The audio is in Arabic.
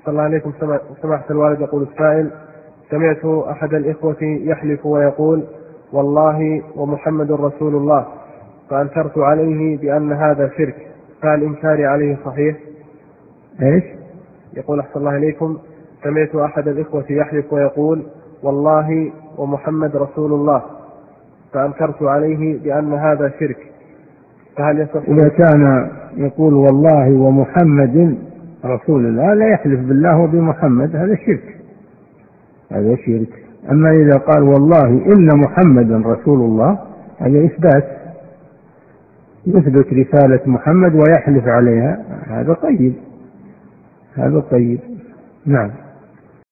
أحسن الله عليكم سماحة الوالد. يقول السائل: سمعت أحد الإخوة يحلف ويقول والله ومحمد رسول الله، فأنكرت عليه بأن هذا شرك، فهل إنكاري عليه صحيح؟ إيش؟ يقول أحسن الله عليكم: سمعت أحد الإخوة يحلف ويقول والله ومحمد رسول الله، فأنكرت عليه بأن هذا شرك، فهل يصح؟ إذا كان يقول والله ومحمد رسول الله لا يحلف بالله وبمحمد، هذا شرك، هذا شرك. أما إذا قال والله إن محمدا رسول الله، هذا إثبات، يثبت رسالة محمد ويحلف عليها، هذا طيب، هذا طيب. نعم.